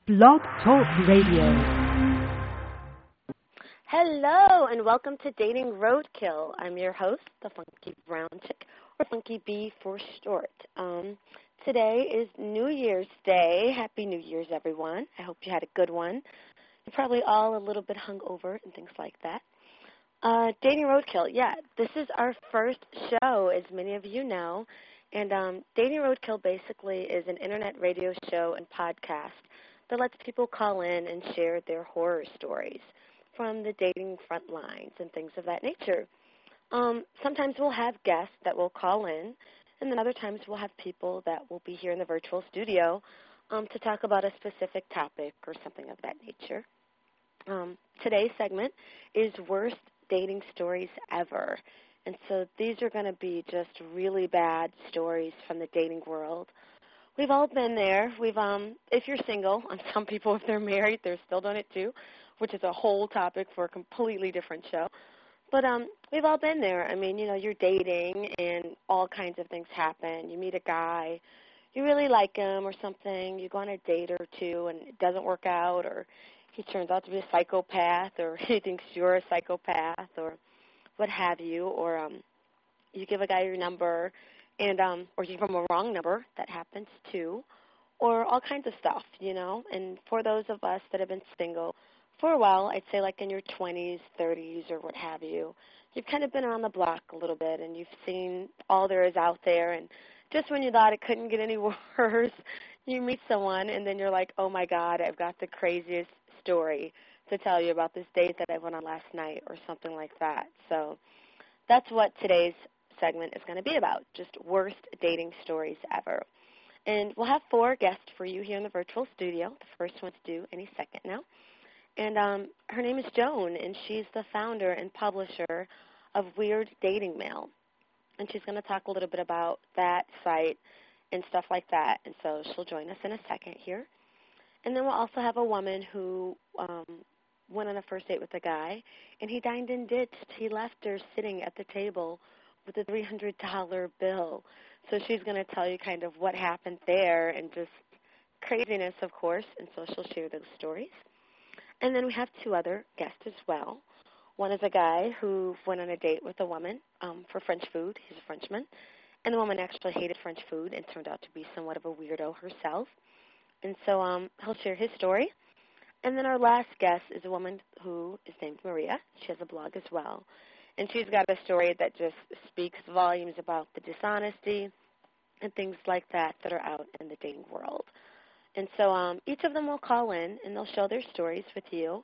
Blog Talk Radio. Hello, and welcome to Dating Roadkill. I'm your host, the Funky Brown Chick, or Funky Bee for short. Today is New Year's Day. Happy New Year's, everyone. I hope you had a good one. You're probably all a little bit hungover and things like that. Dating Roadkill, this is our first show, as many of you know. And Dating Roadkill basically is an internet radio show and podcast that lets people call in and share their horror stories from the dating front lines and things of that nature. Sometimes we'll have guests that will call in, and then other times we'll have people that will be here in the virtual studio to talk about a specific topic or something of that nature. Today's segment is Worst Dating Stories Ever. And so these are going to be just really bad stories from the dating world. We've all been there. If you're single, and some people, if they're married, they're still doing it too, which is a whole topic for a completely different show. But we've all been there. I mean, you're dating and all kinds of things happen. You meet a guy, you really like him or something, you go on a date or two and it doesn't work out, or he turns out to be a psychopath, or he thinks you're a psychopath, or what have you, or you give a guy your number and or you give him a wrong number. That happens too, or all kinds of stuff, And for those of us that have been single for a while, I'd say like in your 20s, 30s, or what have you, you've kind of been around the block a little bit, and you've seen all there is out there, and just when you thought it couldn't get any worse, you meet someone, and then you're like, oh, my God, I've got the craziest story to tell you about this date that I went on last night or something like that. So that's what today's segment is going to be about, just worst dating stories ever. And we'll have 4 guests for you here in the virtual studio. The first one's due any second now. And her name is Joan, and she's the founder and publisher of Weird Dating Mail. And she's going to talk a little bit about that site and stuff like that. And so she'll join us in a second here. And then we'll also have a woman who went on a first date with a guy, and he dined and ditched. He left her sitting at the table with a $300 bill. So she's going to tell you kind of what happened there and just craziness, of course. And so she'll share those stories. And then we have 2 other guests as well. One is a guy who went on a date with a woman for French food. He's a Frenchman. And the woman actually hated French food and turned out to be somewhat of a weirdo herself. And so he'll share his story. And then our last guest is a woman who is named Maria. She has a blog as well. And she's got a story that just speaks volumes about the dishonesty and things like that that are out in the dating world. And so each of them will call in, and they'll share their stories with you.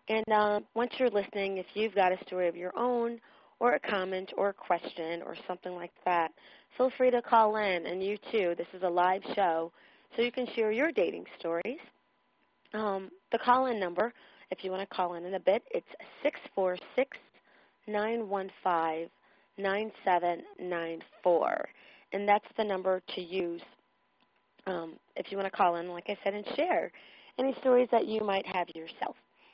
And once you're listening, if you've got a story of your own or a comment or a question or something like that, feel free to call in. And you, too, this is a live show, so you can share your dating stories. The call-in number, if you want to call in a bit, it's 646-915-9794. And that's the number to use if you want to call in, like I said, and share any stories that you might have yourself.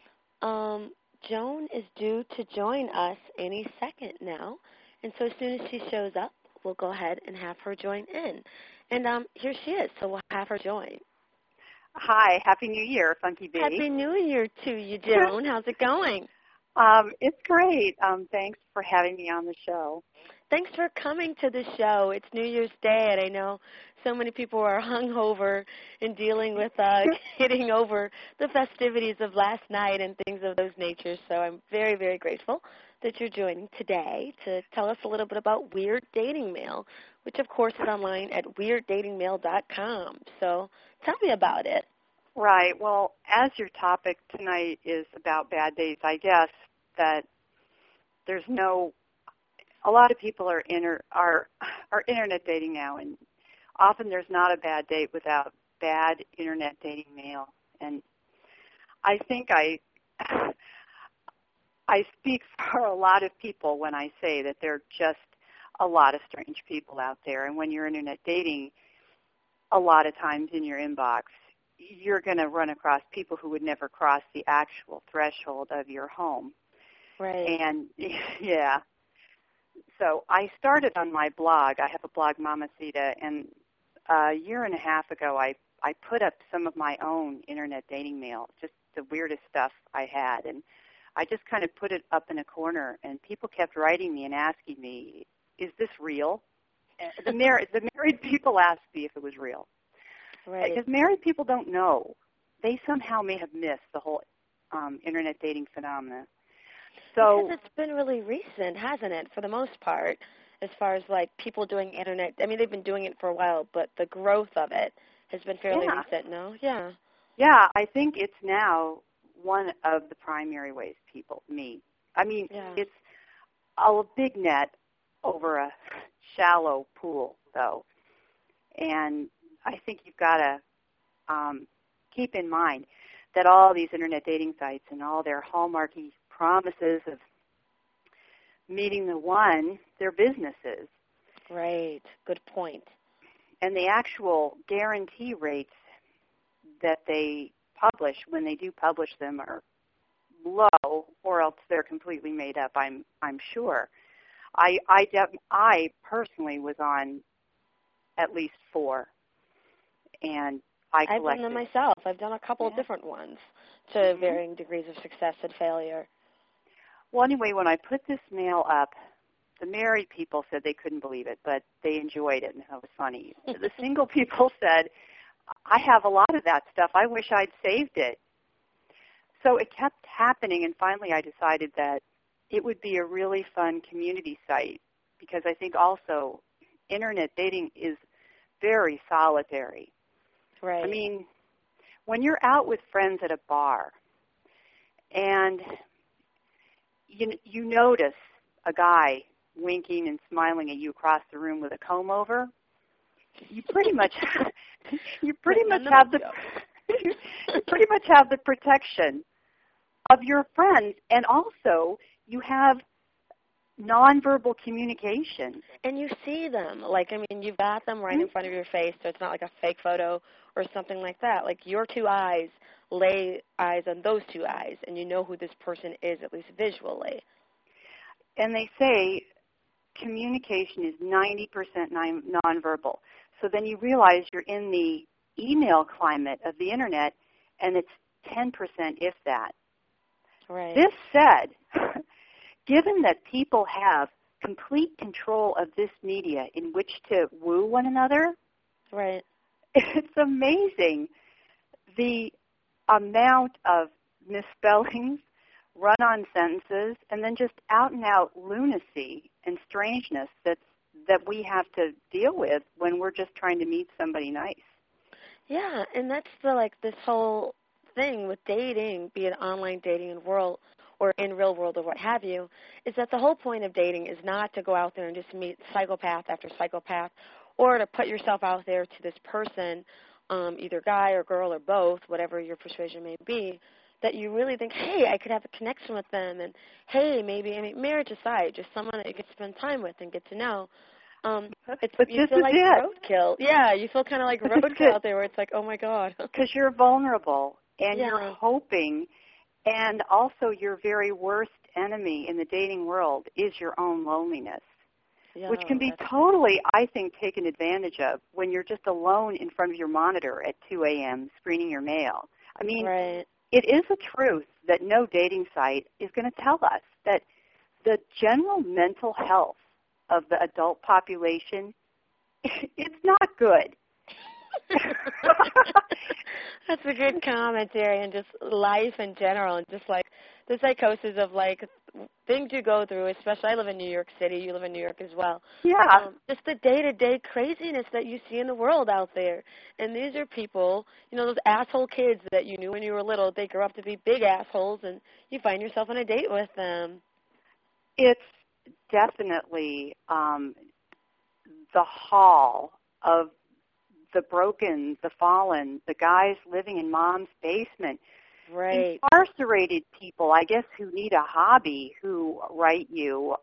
Joan is due to join us any second now, and so as soon as she shows up, we'll go ahead and have her join in. And here she is, so we'll have her join. Hi, Happy New Year, Funky Bee. Happy New Year to you, Joan. How's it going? It's great. Thanks for having me on the show. Thanks for coming to the show. It's New Year's Day, and I know so many people are hungover and dealing with getting over the festivities of last night and things of those natures. So I'm very, very grateful that you're joining today to tell us a little bit about Weird Dating Mail, which, of course, is online at weirddatingmail.com. So tell me about it. Right. Well, as your topic tonight is about bad dates, I guess that there's a lot of people are internet dating now, and often there's not a bad date without bad internet dating mail. And I think I speak for a lot of people when I say that there are just a lot of strange people out there. And when you're internet dating, a lot of times in your inbox, you're going to run across people who would never cross the actual threshold of your home. Right. And, yeah. So I started on my blog. I have a blog, Mamacita, and a year and a half ago I I put up some of my own internet dating mail, just the weirdest stuff I had, and I just kind of put it up in a corner, and people kept writing me and asking me, "Is this real?" The married people asked me if it was real, Right. because married people don't know. They somehow may have missed the whole internet dating phenomenon. So because it's been really recent, hasn't it, for the most part, as far as like people doing internet. I mean, they've been doing it for a while, but the growth of it has been fairly Yeah. recent, no? Yeah. Yeah, I think it's now one of the primary ways people meet. I mean, Yeah. it's a big net over a shallow pool, though. And I think you've got to keep in mind that all these internet dating sites and all their hallmarky promises of meeting the one, they're businesses. Right. Good point. And the actual guarantee rates that they publish when they do publish them are low, or else they're completely made up, I'm sure. I personally was on at least 4, and I collected. I've done them myself. I've done a couple of different ones to varying degrees of success and failure. Well, anyway, when I put this mail up, the married people said they couldn't believe it, but they enjoyed it, and it was funny. The single people said, I have a lot of that stuff. I wish I'd saved it. So it kept happening, and finally I decided that it would be a really fun community site, because I think also internet dating is very solitary. Right. I mean, when you're out with friends at a bar and you notice a guy winking and smiling at you across the room with a comb over, you pretty much have the protection of your friends, and also you have nonverbal communication. And you see them. Like, I mean, you've got them right in front of your face, so it's not like a fake photo or something like that. Like, your two eyes lay eyes on those two eyes, and you know who this person is, at least visually. And they say communication is 90% nonverbal. So then you realize you're in the email climate of the internet, and it's 10%, if that. Right. This said, given that people have complete control of this media in which to woo one another, right, it's amazing the amount of misspellings, run-on sentences, and then just out-and-out lunacy and strangeness that we have to deal with when we're just trying to meet somebody nice. Yeah, and that's this whole thing with dating, be it online dating in world or in real world or what have you, is that the whole point of dating is not to go out there and just meet psychopath after psychopath, or to put yourself out there to this person, either guy or girl or both, whatever your persuasion may be, that you really think, hey, I could have a connection with them, and hey, maybe, I mean, marriage aside, just someone that you could spend time with and get to know. You feel like roadkill. Yeah, you feel kind of like roadkill out there where it's like, oh, my God. Because you're vulnerable, and you're hoping, and also your very worst enemy in the dating world is your own loneliness, which can be totally, I think, taken advantage of when you're just alone in front of your monitor at 2 a.m. screening your mail. I mean, it is a truth that no dating site is going to tell us that the general mental health of the adult population, it's not good. That's a good commentary, and just life in general, and just like the psychosis of like things you go through, especially I live in New York City, you live in New York as well. Yeah. Just the day-to-day craziness that you see in the world out there. And these are people, those asshole kids that you knew when you were little, they grow up to be big assholes, and you find yourself on a date with them. It's definitely the hall of the broken, the fallen, the guys living in mom's basement. Right. Incarcerated people, I guess, who need a hobby, who write you.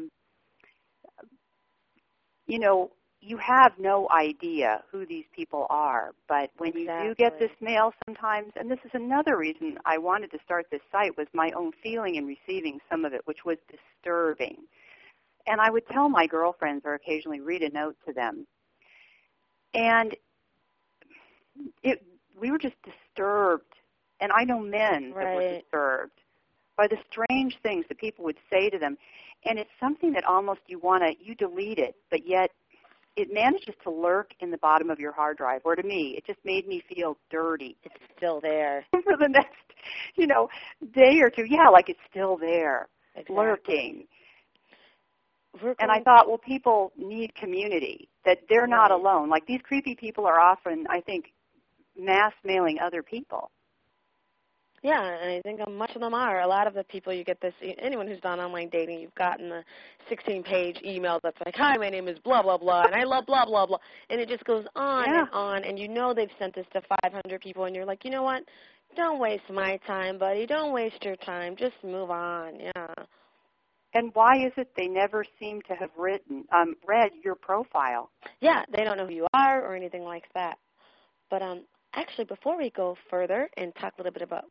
You have no idea who these people are, but when you do get this mail sometimes, and this is another reason I wanted to start this site, was my own feeling in receiving some of it, which was disturbing. And I would tell my girlfriends or occasionally read a note to them. And we were just disturbed, and I know men that were disturbed by the strange things that people would say to them, and it's something that almost you delete it, but yet it manages to lurk in the bottom of your hard drive. Or to me, it just made me feel dirty. It's still there for the next, day or two. Yeah, like it's still there, lurking. And I thought, well, people need community, that they're not alone. Like these creepy people are often, I think, mass mailing other people. Yeah, and I think much of them are. A lot of the people you get this, anyone who's done online dating, you've gotten the 16-page email that's like, hi, my name is blah, blah, blah, and I love blah, blah, blah. And it just goes on and on, and they've sent this to 500 people, and you're like, you know what? Don't waste my time, buddy. Don't waste your time. Just move on, And why is it they never seem to have read your profile? Yeah, they don't know who you are or anything like that. But actually, before we go further and talk a little bit about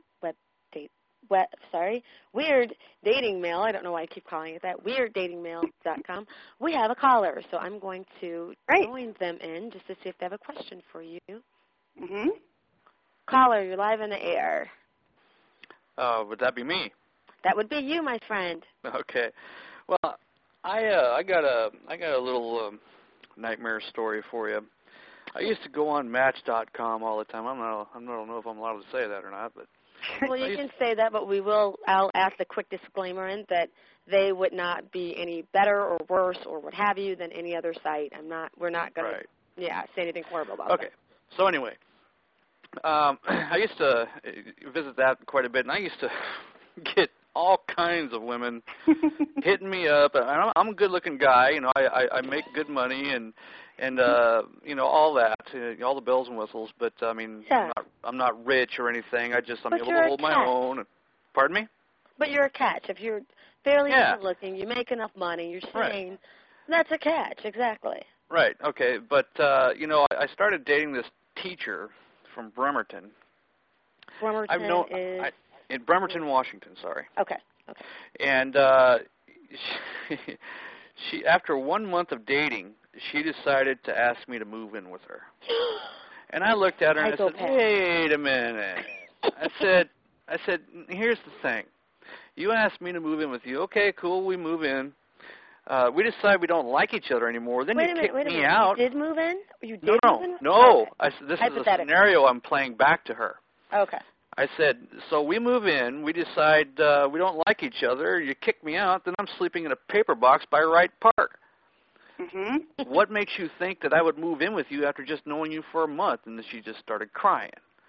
weird dating mail, I don't know why I keep calling it that, weirddatingmail.com, we have a caller. So I'm going to join them in just to see if they have a question for you. Mm-hmm. Caller, you're live in the air. Would that be me? That would be you, my friend. Okay. Well, I got a little nightmare story for you. I used to go on Match.com all the time. I don't know if I'm allowed to say that or not, but well, you can say that, but I'll add the quick disclaimer in that they would not be any better or worse or what have you than any other site. We're not going to say anything horrible about it. Okay. So anyway, I used to visit that quite a bit, and I used to get all kinds of women hitting me up. I'm a good-looking guy, I make good money and all that, all the bells and whistles. But I mean, I'm not rich or anything. I'm able to hold my own. Pardon me? But you're a catch. If you're fairly good-looking, you make enough money. You're sane. That's a catch, exactly. Right. Okay. But I started dating this teacher from Bremerton. Bremerton is in Bremerton, Washington. Sorry. Okay. And she, after 1 month of dating, she decided to ask me to move in with her. And I looked at her and I said, "Wait a minute." I said, "Here's the thing. You asked me to move in with you. Okay, cool. We move in. We decide we don't like each other anymore. Then you kick me out." You did move in? You did move in? No. Okay. I said, this is a scenario I'm playing back to her. Okay. I said, so we move in. We decide we don't like each other. You kick me out. Then I'm sleeping in a paper box by Wright Park. Mm-hmm. What makes you think that I would move in with you after just knowing you for a month? And then she just started crying.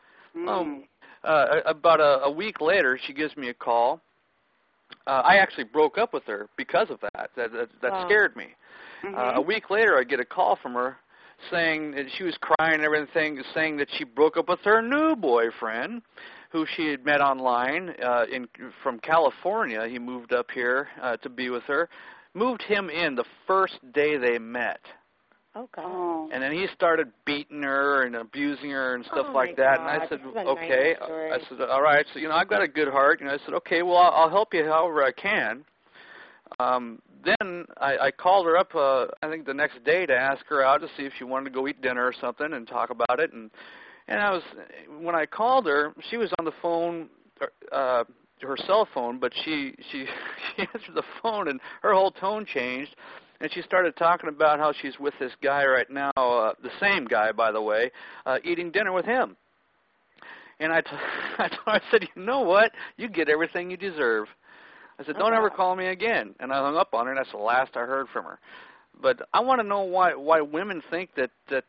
About a week later, she gives me a call. I actually broke up with her because of that. That scared me. Mm-hmm. A week later, I get a call from her saying that she was crying and everything, saying that she broke up with her new boyfriend, who she had met online from California. He moved up here to be with her. Moved him in the first day they met. Oh, God. And then he started beating her and abusing her and stuff like that. God. And I said, okay. I said, all right. So, I've got a good heart. I said, okay, well, I'll help you however I can. Then I called her up, I think the next day, to ask her out to see if she wanted to go eat dinner or something and talk about it. And when I called her, she was on the phone, her cell phone, but she answered the phone and her whole tone changed. And she started talking about how she's with this guy right now, the same guy, by the way, eating dinner with him. And I said, you know what? You get everything you deserve. I said, don't ever call me again. And I hung up on her, and that's the last I heard from her. But I want to know why women think that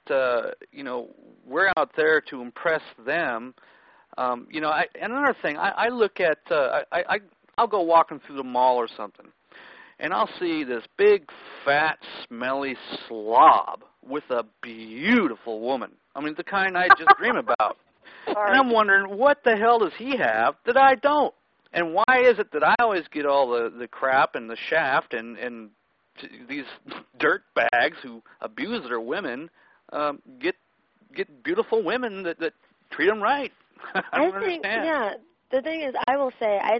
we're out there to impress them. Another thing, I look at, I'll go walking through the mall or something, and I'll see this big, fat, smelly slob with a beautiful woman. I mean, the kind I just dream about. And I'm wondering, what the hell does he have that I don't? And why is it that I always get all the crap and the shaft and these dirt bags who abuse their women get beautiful women that treat them right? I don't understand. Yeah, the thing is, I will say, I think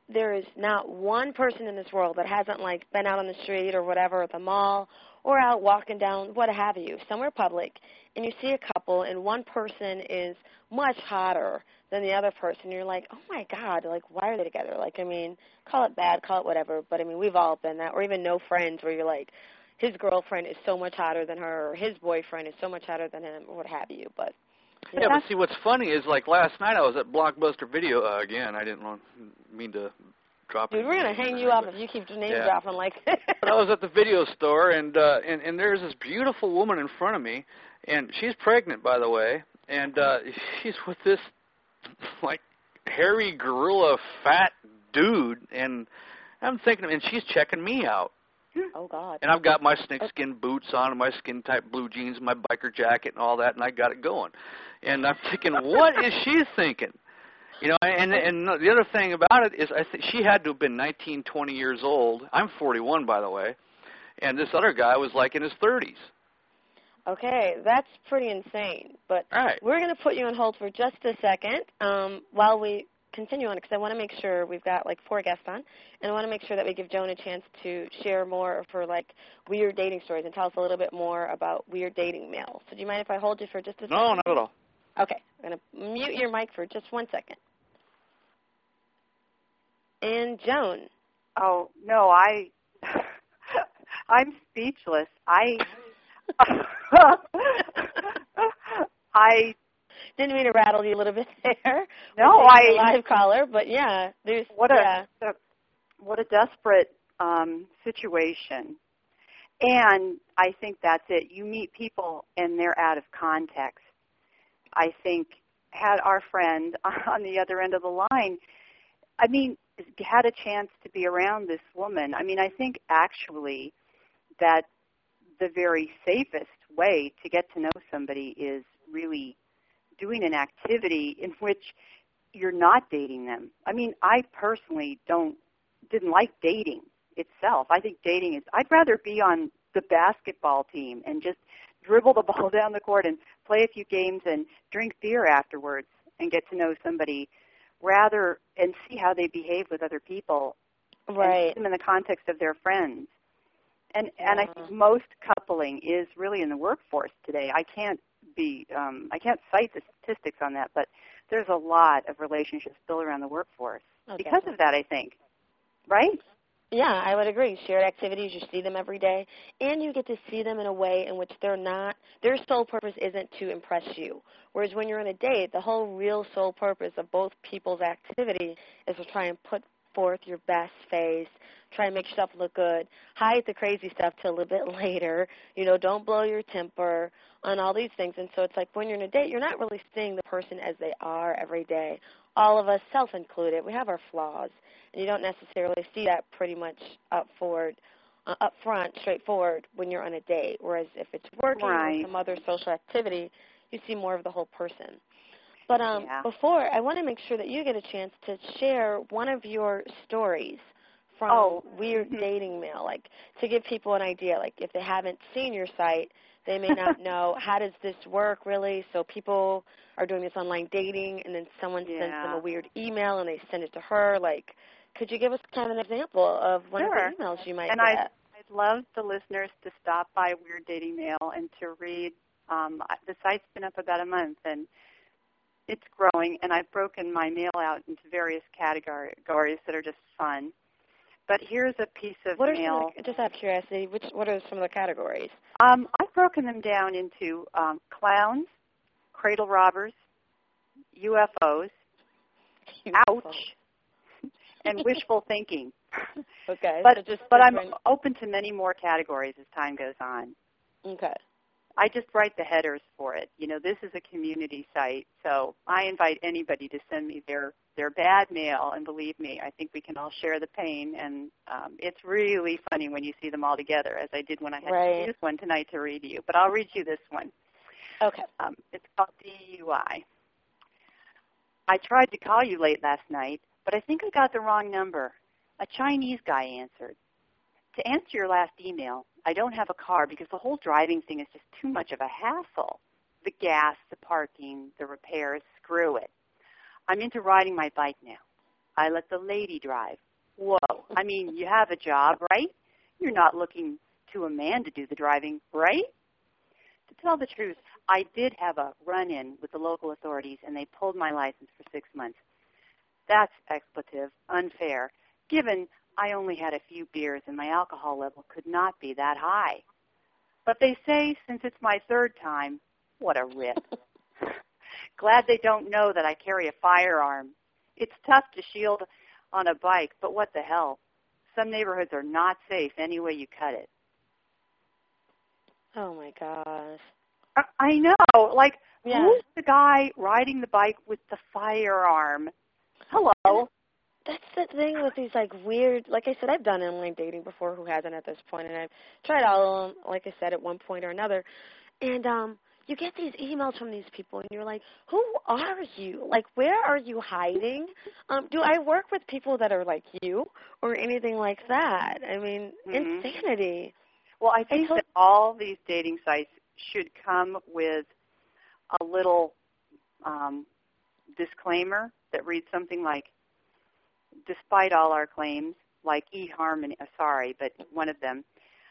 there is not one person in this world that hasn't, like, been out on the street or whatever, at the mall, or out walking down, what have you, somewhere public, and you see a couple, and one person is much hotter than the other person. You're like, oh, my God, like, why are they together? Like, I mean, call it bad, call it whatever, but, I mean, we've all been that. Or even know friends where you're like, his girlfriend is so much hotter than her, or his boyfriend is so much hotter than him, or what have you. But yeah, but see, what's funny is, like, last night I was at Blockbuster Video. Again, I didn't mean to drop it. Dude, we're going to hang you up if you keep name dropping like that. But I was at the video store, and there's this beautiful woman in front of me, and she's pregnant, by the way, and she's with this, like, hairy gorilla fat dude, and I'm thinking, and she's checking me out. Oh, God. And I've got my snakeskin boots on and my skin-type blue jeans and my biker jacket and all that, and I got it going. And I'm thinking, what is she thinking? You know, and the other thing about it is I think she had to have been 19, 20 years old. I'm 41, by the way. And this other guy was, like, in his 30s. Okay, that's pretty insane. But right. We're going to put you on hold for just a second while we continue on, because I want to make sure we've got, like, 4 guests on, and I want to make sure that we give Joan a chance to share more of her, like, weird dating stories and tell us a little bit more about weird dating mail. So do you mind if I hold you for just a second? No, not at all. Okay, I'm going to mute your mic for just 1 second. And Joan. Oh, no, I'm speechless. I didn't mean to rattle you a little bit there. No, live caller, but yeah, there's what a desperate situation. And I think that's it. You meet people and they're out of context. I think had our friend on the other end of the line, I mean, had a chance to be around this woman. I mean, I think actually that the very safest way to get to know somebody is really doing an activity in which you're not dating them. I mean, I personally didn't like dating itself. I think dating is, I'd rather be on the basketball team and just dribble the ball down the court and play a few games and drink beer afterwards and get to know somebody rather and see how they behave with other people. Right. And put them in the context of their friends. And I think most coupling is really in the workforce today. I can't cite the statistics on that, but there's a lot of relationships built around the workforce because of that, I think. Right? Yeah, I would agree. Shared activities, you see them every day, and you get to see them in a way in which their sole purpose isn't to impress you. Whereas when you're on a date, the whole real sole purpose of both people's activity is to try and put forth your best face, try and make yourself look good, hide the crazy stuff till a little bit later, don't blow your temper, and all these things. And so it's like when you're on a date, you're not really seeing the person as they are every day. All of us, self-included, we have our flaws, and you don't necessarily see that pretty much up front, straightforward when you're on a date. Whereas if it's working or some other social activity, you see more of the whole person. But before, I want to make sure that you get a chance to share one of your stories from weird dating mail, like to give people an idea. Like if they haven't seen your site, they may not know how does this work really. So people are doing this online dating, and then someone sends them a weird email, and they send it to her. Like, could you give us kind of an example of one of the emails you might get? I'd love the listeners to stop by Weird Dating Mail and to read. The site's been up about a month, and it's growing, and I've broken my mail out into various categories that are just fun. But here's a piece of mail. Just out of curiosity, what are some of the categories? I've broken them down into clowns, cradle robbers, UFOs, ouch, and wishful thinking. Okay. But I'm open to many more categories as time goes on. Okay. I just write the headers for it. This is a community site, so I invite anybody to send me their bad mail, and believe me, I think we can all share the pain, and it's really funny when you see them all together, as I did when I had to use one tonight to read you. But I'll read you this one. Okay. It's called DUI. I tried to call you late last night, but I think I got the wrong number. A Chinese guy answered. To answer your last email, I don't have a car because the whole driving thing is just too much of a hassle. The gas, the parking, the repairs, screw it. I'm into riding my bike now. I let the lady drive. Whoa. I mean, you have a job, right? You're not looking to a man to do the driving, right? To tell the truth, I did have a run-in with the local authorities, and they pulled my license for 6 months. That's expletive, unfair, given I only had a few beers and my alcohol level could not be that high. But they say since it's my third time, what a rip. Glad they don't know that I carry a firearm. It's tough to shield on a bike, but what the hell? Some neighborhoods are not safe any way you cut it. Oh, my gosh. I know. Like, Yeah. Who's the guy riding the bike with the firearm? Hello. That's the thing with these, like, weird, like I said, I've done online dating before, who hasn't at this point, and I've tried all of them, like I said, at one point or another. And you get these emails from these people, and you're like, who are you? Like, where are you hiding? Do I work with people that are like you or anything like that? I mean, insanity. Well, I think that all these dating sites should come with a little disclaimer that reads something like, despite all our claims, like eHarmony, sorry, but one of them,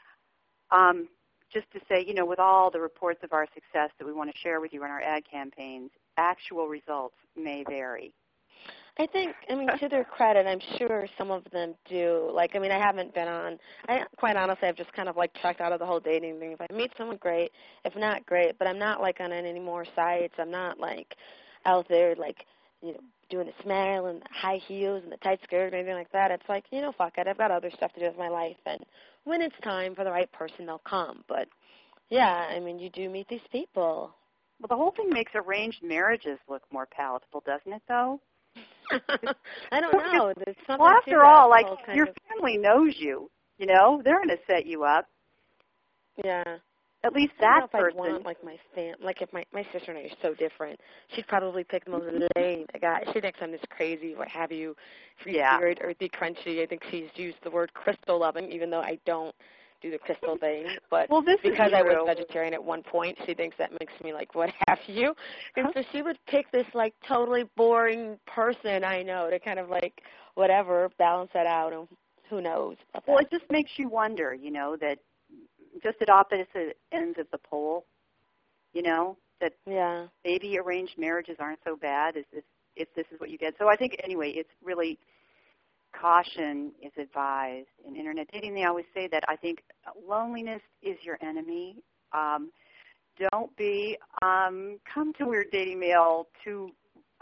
just to say, you know, with all the reports of our success that we want to share with you in our ad campaigns, actual results may vary. I think, I mean, to their credit, I'm sure some of them do. Like, I mean, I haven't been on, quite honestly, I've just kind of, like, checked out of the whole dating thing. If I meet someone, great. If not, great. But I'm not, like, on any more sites. I'm not, like, out there, like, you know, doing the smile and the high heels and the tight skirt or anything like that. It's like, you know, fuck it. I've got other stuff to do with my life. And when it's time for the right person, they'll come. But, yeah, I mean, you do meet these people. Well, the whole thing makes arranged marriages look more palatable, doesn't it, though? I don't know. There's something well, to after that all, like, whole kind your of, family knows you. You know, they're going to set you up. yeah. At least I don't that know if I'd person. want, like, my like, if my sister and I are so different, she'd probably pick the most lame guy. She thinks I'm this crazy, what have you, free spirit, earthy, crunchy. I think she's used the word crystal loving, even though I don't do the crystal thing. But well, because I was vegetarian at one point, she thinks that makes me, like, what have you. And so she would pick this, like, totally boring person I know to kind of, like, whatever, balance that out, and who knows. Well, it just makes you wonder, you know, that just at opposite ends of the pole, you know, that maybe arranged marriages aren't so bad if this is what you get. So I think, anyway, it's really caution is advised. In Internet dating, they always say that. I think loneliness is your enemy. Don't be, come to Weird Dating Mail to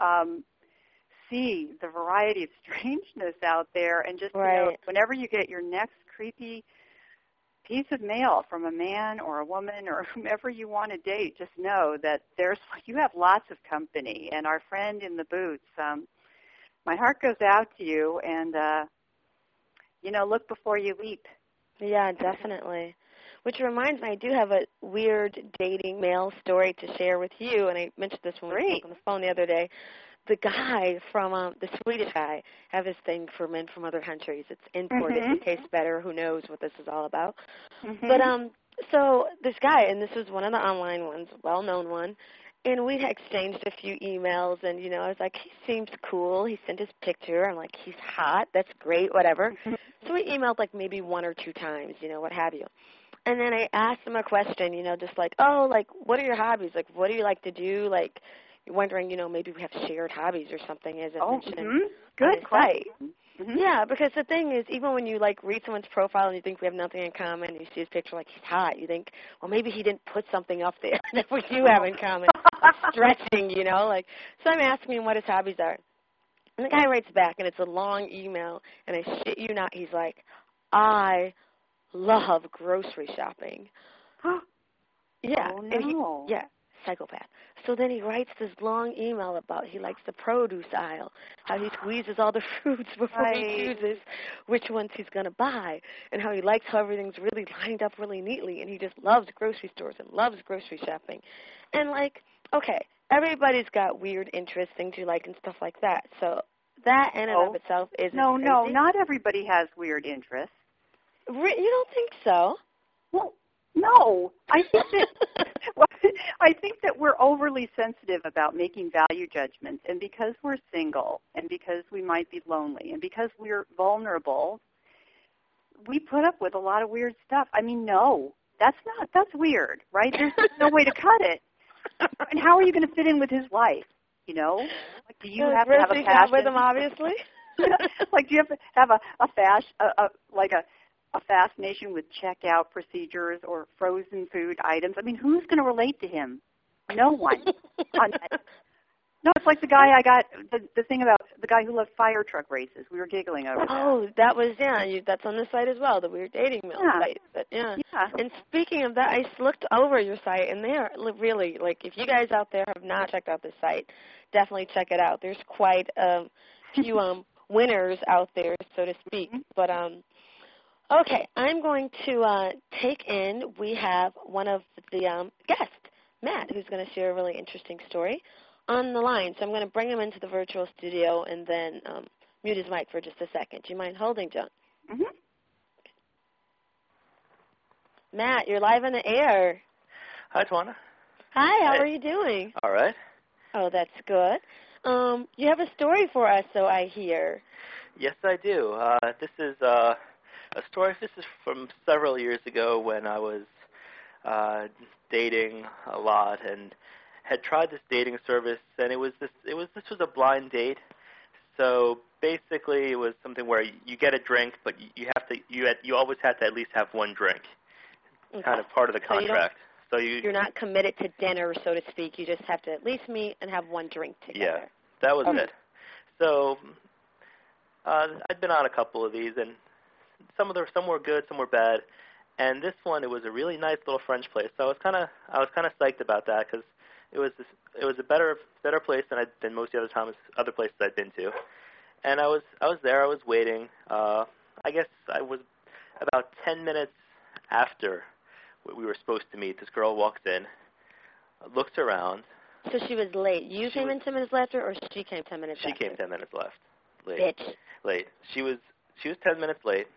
see the variety of strangeness out there, and just you know, whenever you get your next creepy piece of mail from a man or a woman or whomever you want to date, just know that you have lots of company. And our friend in the boots, my heart goes out to you, and, you know, look before you leap. Yeah, definitely. Which reminds me, I do have a weird dating mail story to share with you, and I mentioned this when we spoke on the phone the other day. The guy from, the Swedish guy, have his thing for men from other countries. It's imported. It tastes better. Who knows what this is all about. But so this guy, and this was one of the online ones, well-known one, and we had exchanged a few emails, and, you know, I was like, he seems cool. He sent his picture. I'm like, he's hot. That's great, whatever. So we emailed, like, maybe 1 or 2 times, you know, what have you. And then I asked him a question, you know, just like, oh, like, what are your hobbies? Like, what do you like to do? Like, wondering, you know, maybe we have shared hobbies or something, as I mentioned. Good site. Yeah, because the thing is, even when you, like, read someone's profile and you think we have nothing in common, and you see his picture, like, he's hot, you think, well, maybe he didn't put something up there that we do have in common, like stretching, you know, like, so I'm asking him what his hobbies are. And the guy writes back, and it's a long email, and I shit you not, he's like, I love grocery shopping. Yeah. Oh, no. And psychopath. So then he writes this long email about he likes the produce aisle, how he squeezes all the fruits before he chooses which ones he's going to buy, and how he likes how everything's really lined up really neatly, and he just loves grocery stores and loves grocery shopping. And, like, okay, everybody's got weird interests, things you like and stuff like that. So that in and of itself isn't crazy. No, not everybody has weird interests. You don't think so? Well, no. I think that I think that we're overly sensitive about making value judgments, and because we're single, and because we might be lonely, and because we're vulnerable, we put up with a lot of weird stuff. I mean, no, that's weird, right? There's no way to cut it. And how are you going to fit in with his life? You know, like, do you have to have a passion with him, obviously? Like, do you have to have a fascination with checkout procedures or frozen food items? I mean, who's going to relate to him? No one. No, it's like the guy I got, the thing about the guy who loved fire truck races. We were giggling over that. Oh, that was, that's on the site as well, the Weird Dating Mill site. But, yeah. And speaking of that, I looked over your site, and they are really, like, if you guys out there have not checked out this site, definitely check it out. There's quite a few winners out there, so to speak. But, okay, I'm going to take in, we have one of the guests, Matt, who's going to share a really interesting story on the line. So I'm going to bring him into the virtual studio and then mute his mic for just a second. Do you mind holding, John? Mm-hmm. Matt, you're live on the air. Hi, Tawana. Hi, how are you doing? All right. Oh, that's good. You have a story for us, so I hear. Yes, I do. This is a story. This is from several years ago when I was dating a lot and had tried this dating service, and this was a blind date. So basically, it was something where you get a drink, but you always have to at least have one drink. Okay. Kind of part of the contract. So you're not committed to dinner, so to speak. You just have to at least meet and have one drink together. Yeah, that was it. So I'd been on a couple of these, and some were good, some were bad. And this one, it was a really nice little French place. So I was kind of psyched about that because it was a better place than most of the other places I'd been to. And I was there. I was waiting. I guess I was about 10 minutes after we were supposed to meet. This girl walks in, looks around. So she was late. You came in 10 minutes later, or she came 10 minutes after? She came 10 minutes late. Bitch. Late. She was 10 minutes late.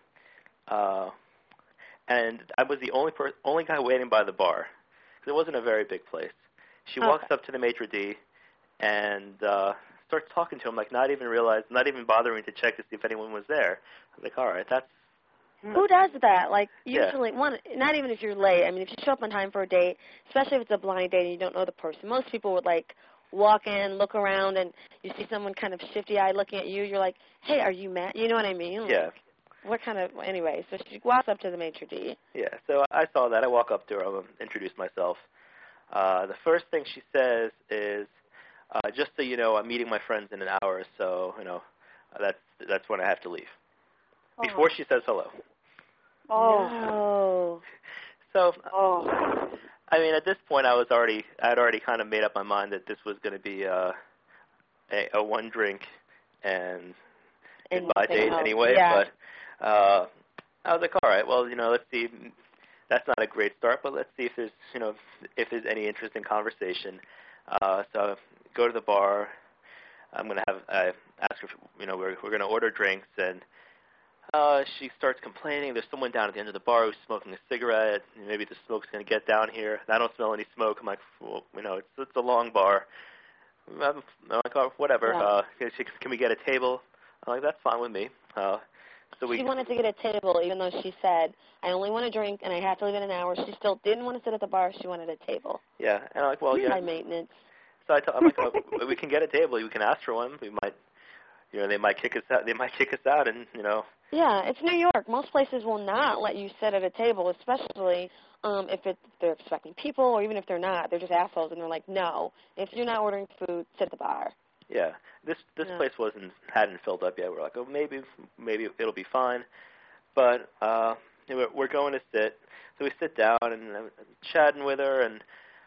And I was the only guy waiting by the bar, because it wasn't a very big place. She walks up to the maitre d' and starts talking to him, like not even bothering to check to see if anyone was there. I was like, all right, that's... Who does that? Like, usually, not even if you're late. I mean, if you show up on time for a date, especially if it's a blind date and you don't know the person, most people would, like, walk in, look around, and you see someone kind of shifty-eyed looking at you. You're like, hey, are you Matt? You know what I mean? Like, yeah. What kind of, anyway, so she walks up to the maitre d'. Yeah, so I saw that. I walk up to her. I introduce myself. The first thing she says is, just so you know, I'm meeting my friends in an hour, so, that's when I have to leave. Before she says hello. Oh. No. So, I mean, at this point, I'd already kind of made up my mind that this was going to be a one drink and goodbye date anyway, but I was like, all right, well, let's see. That's not a great start, but let's see if there's any interest in conversation. So go to the bar. I'm going to ask her, we're going to order drinks, and she starts complaining. There's someone down at the end of the bar who's smoking a cigarette. Maybe the smoke's going to get down here. And I don't smell any smoke. I'm like, well, it's a long bar. I'm like, oh, whatever. Yeah. Can we get a table? I'm like, that's fine with me. She wanted to get a table, even though she said, I only want a drink and I have to leave in an hour. She still didn't want to sit at the bar. She wanted a table. Yeah, and I'm like, well, yeah. High maintenance. So I'm like, oh, we can get a table. We can ask for one. We might, they might kick us out. They might kick us out, and Yeah, it's New York. Most places will not let you sit at a table, especially if they're expecting people, or even if they're not. They're just assholes, and they're like, no, if you're not ordering food, sit at the bar. Yeah, this place hadn't filled up yet. We're like, oh, maybe it'll be fine, but we're going to sit. So we sit down, and I'm chatting with her, and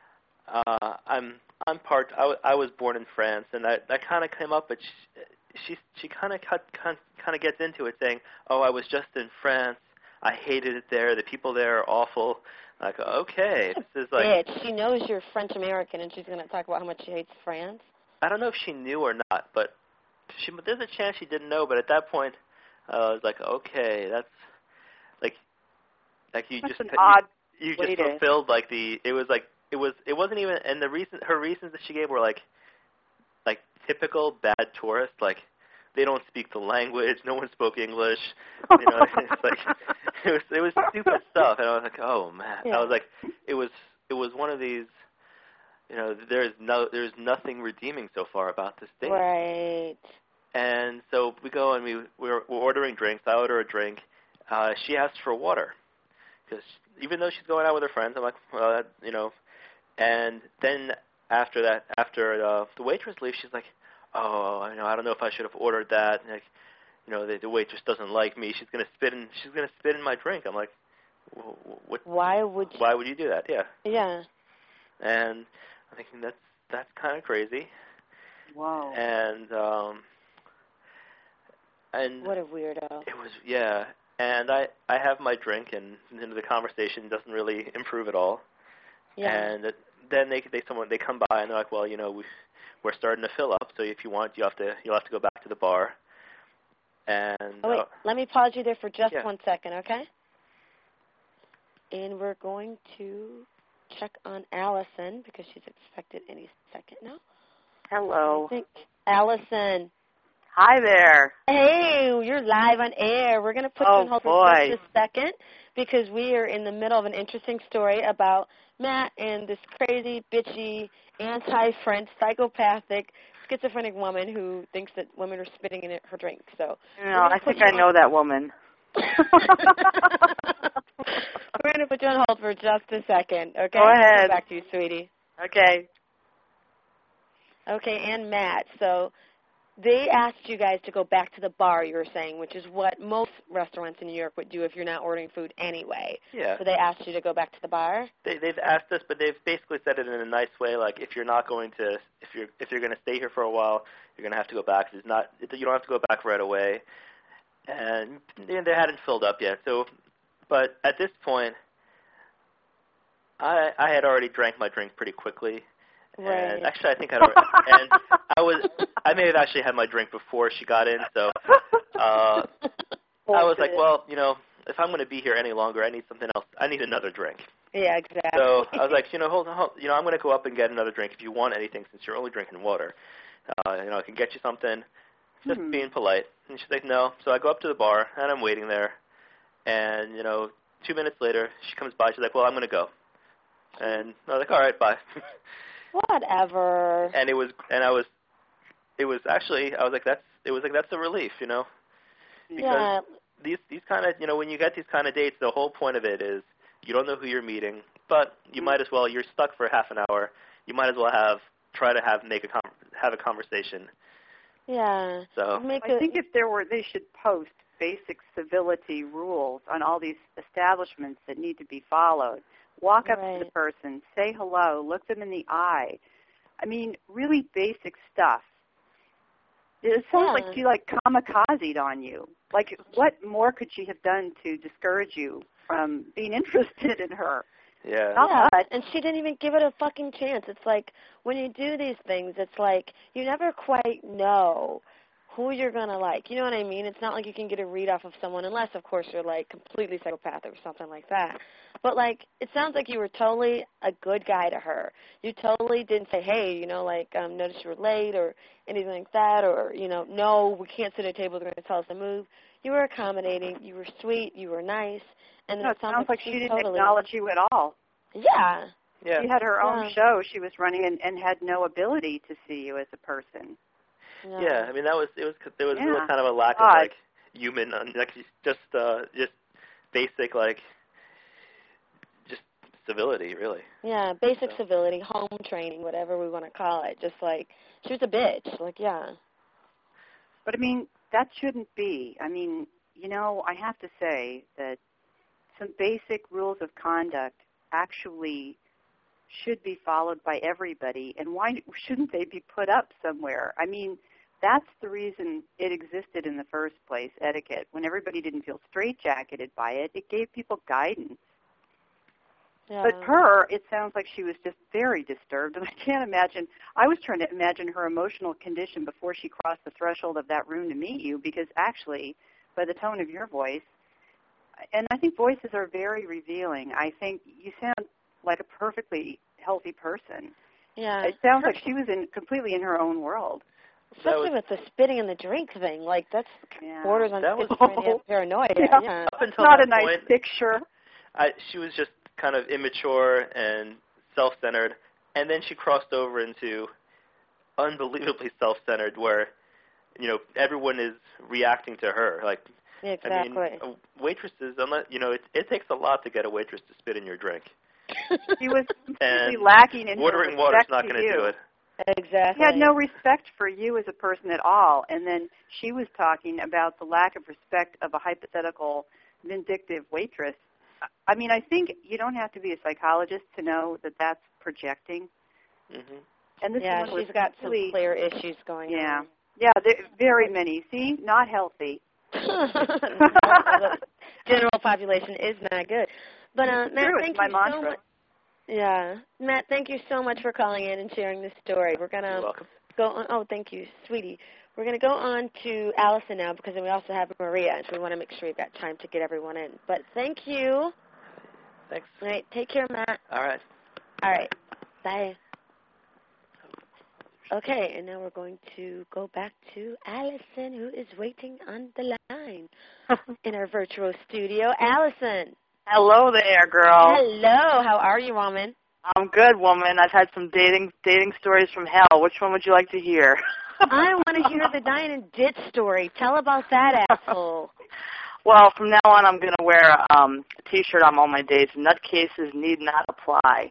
I was born in France, and that kind of came up, but she kind of gets into it, saying, oh, I was just in France. I hated it there. The people there are awful. Like, okay, this is like. Bitch, she knows you're French American, and she's going to talk about how much she hates France. I don't know if she knew or not, but there's a chance she didn't know. But at that point, I was like, okay, that's like you that's just an odd you way just fulfilled like it was like it wasn't even, and her reasons that she gave were like typical bad tourist, like they don't speak the language, no one spoke English, you know. It's like it was stupid stuff, and I was like, oh man. Yeah. I was like, it was one of these, you know, there's nothing redeeming so far about this date. Right. And so we go and we're ordering drinks. I order a drink. She asks for water because even though she's going out with her friends, I'm like, well, you know. And then after the waitress leaves, she's like, oh, you know, I don't know if I should have ordered that. And like, you know, the waitress doesn't like me. She's gonna spit in my drink. I'm like, what? Why would you do that? Yeah. Yeah. And I'm thinking that's kind of crazy. Wow. And what a weirdo. It was, yeah. And I have my drink, and the conversation doesn't really improve at all. Yeah. And then they come by and they're like, well, you know, we're starting to fill up, so if you want, you'll have to go back to the bar. And wait, let me pause you there for just yeah. 1 second, okay? And we're going to check on Allison because she's expected any second now. Hello. I think Allison. Hi there. Hey, you're live on air. We're going to put you on hold for just a second because we are in the middle of an interesting story about Matt and this crazy, bitchy, anti-French, psychopathic, schizophrenic woman who thinks that women are spitting in her drink. So, I think I know that woman. We're going to put you on hold for just a second, okay? Go ahead. Come back to you, sweetie. Okay. Okay, and Matt, so they asked you guys to go back to the bar, you were saying, which is what most restaurants in New York would do if you're not ordering food anyway. Yeah. So they asked you to go back to the bar? They've asked us, but they've basically said it in a nice way, like if you're going to stay here for a while, you're going to have to go back. You don't have to go back right away. And they hadn't filled up yet. So, but at this point, I had already drank my drink pretty quickly. Right. And actually, I think and I may have actually had my drink before she got in, so I was like, well, you know, if I'm going to be here any longer, I need something else. I need another drink. Yeah, exactly. So I was like, you know, hold on, you know, I'm going to go up and get another drink if you want anything, since you're only drinking water. You know, I can get you something, just being polite. And she's like, no. So I go up to the bar, and I'm waiting there. And, you know, 2 minutes later, she comes by. She's like, well, I'm going to go. And I was like, all right, bye. Whatever. And it was that's a relief, you know, because these kind of, you know, when you get these kind of dates, the whole point of it is you don't know who you're meeting, but you might as well, you're stuck for half an hour, you might as well have a conversation. Yeah. So I think they should post basic civility rules on all these establishments that need to be followed. Walk up to the person, say hello, look them in the eye. I mean, really basic stuff. It sounds like she kamikazed on you. Like, what more could she have done to discourage you from being interested in her? Yeah. Not much. And she didn't even give it a fucking chance. It's like when you do these things, it's like you never quite know who you're going to like. You know what I mean? It's not like you can get a read off of someone unless, of course, you're, like, completely psychopathic or something like that. But, like, it sounds like you were totally a good guy to her. You totally didn't say, hey, you know, like, notice you were late or anything like that, or, you know, no, we can't sit at a table, they're going to tell us to move. You were accommodating. You were sweet. You were nice. And it sounds like she didn't acknowledge you at all. Yeah. She had her own show she was running and had no ability to see you as a person. Yeah, I mean there was really kind of a lack of like human, like just basic like just civility, really. Yeah, basic civility, home training, whatever we want to call it. Just like she was a bitch, like But I mean that shouldn't be. I mean, you know, I have to say that some basic rules of conduct actually should be followed by everybody, and why shouldn't they be put up somewhere? I mean, that's the reason it existed in the first place, etiquette. When everybody didn't feel straitjacketed by it, it gave people guidance. Yeah. But her, it sounds like she was just very disturbed, and I can't imagine. I was trying to imagine her emotional condition before she crossed the threshold of that room to meet you, because actually, by the tone of your voice, and I think voices are very revealing. I think you sound like a perfectly healthy person. Yeah. It sounds like she was completely in her own world. Especially with the spitting in the drink thing. Like, that's borders on that was paranoia. Yeah. Up until not that a nice point, picture. She was just kind of immature and self-centered, and then she crossed over into unbelievably self-centered, where everyone is reacting to her. Like, exactly. I mean, waitresses, unless it takes a lot to get a waitress to spit in your drink. She was completely and lacking in ordering her water's respect not to going to you. do it. Exactly. She had no respect for you as a person at all. And then she was talking about the lack of respect of a hypothetical vindictive waitress. I mean, I think you don't have to be a psychologist to know that that's projecting. Mm-hmm. And this she's got some clear issues going on. Yeah, very many. See, not healthy. The general population is not good. But Matt, thank you so much. Yeah, Matt, thank you so much for calling in and sharing this story. We're gonna go on. Oh, thank you, sweetie. We're gonna go on to Allison now because then we also have Maria, and so we want to make sure we've got time to get everyone in. But thank you. Thanks. All right, take care, Matt. All right. All right, bye. Okay, and now we're going to go back to Allison, who is waiting on the line in our virtual studio. Allison. Hello there, girl. Hello. How are you, woman? I'm good, woman. I've had some dating stories from hell. Which one would you like to hear? I want to hear the dine and ditch story. Tell about that, asshole. Well, from now on, I'm going to wear a T-shirt on all my dates. Nutcases need not apply.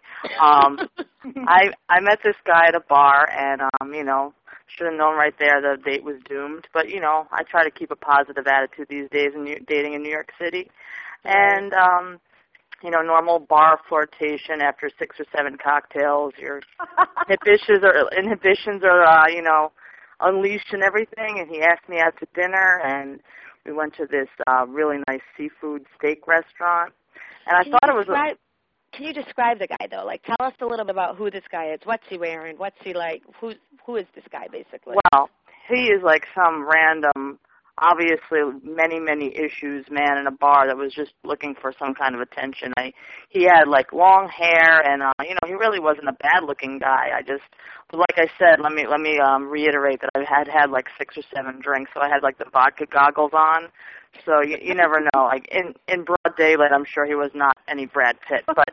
I met this guy at a bar, and should have known right there the date was doomed. But I try to keep a positive attitude these days in dating in New York City. And, normal bar flirtation after 6 or 7 cocktails. Your inhibitions are unleashed and everything. And he asked me out to dinner, and we went to this really nice seafood steak restaurant. And I thought it was Can you describe the guy, though? Like, tell us a little bit about who this guy is. What's he wearing? What's he like? Who is this guy, basically? Well, he is like some random, obviously many, many issues man in a bar that was just looking for some kind of attention. He had like long hair, and he really wasn't a bad-looking guy. Like I said, let me reiterate that I had like 6 or 7 drinks, so I had like the vodka goggles on. So you never know. Like in broad daylight, I'm sure he was not any Brad Pitt, but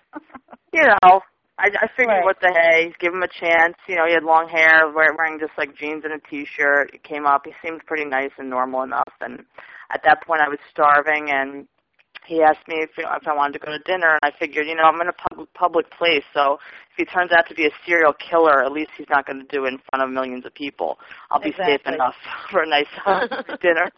I figured, what the hey, give him a chance. He had long hair, wearing just like jeans and a T-shirt. He came up. He seemed pretty nice and normal enough. And at that point, I was starving, and he asked me if I wanted to go to dinner. And I figured, I'm in a public place, so if he turns out to be a serial killer, at least he's not going to do it in front of millions of people. I'll be safe enough for a nice dinner.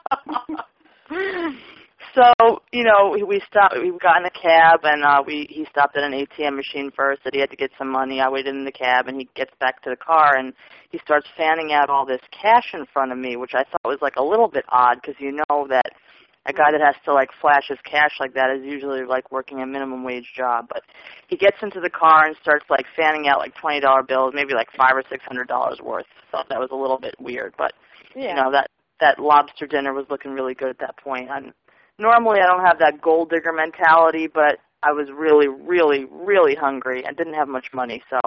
So, we stopped. We got in a cab, and he stopped at an ATM machine first. Said he had to get some money. I waited in the cab, and he gets back to the car, and he starts fanning out all this cash in front of me, which I thought was like a little bit odd, because that a guy that has to like flash his cash like that is usually like working a minimum wage job. But he gets into the car and starts like fanning out like $20 bills, maybe like $500 or $600 worth. Thought that was a little bit weird, but that lobster dinner was looking really good at that point. Normally I don't have that gold digger mentality, but I was really, really, really hungry and didn't have much money, so.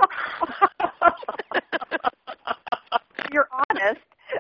You're honest.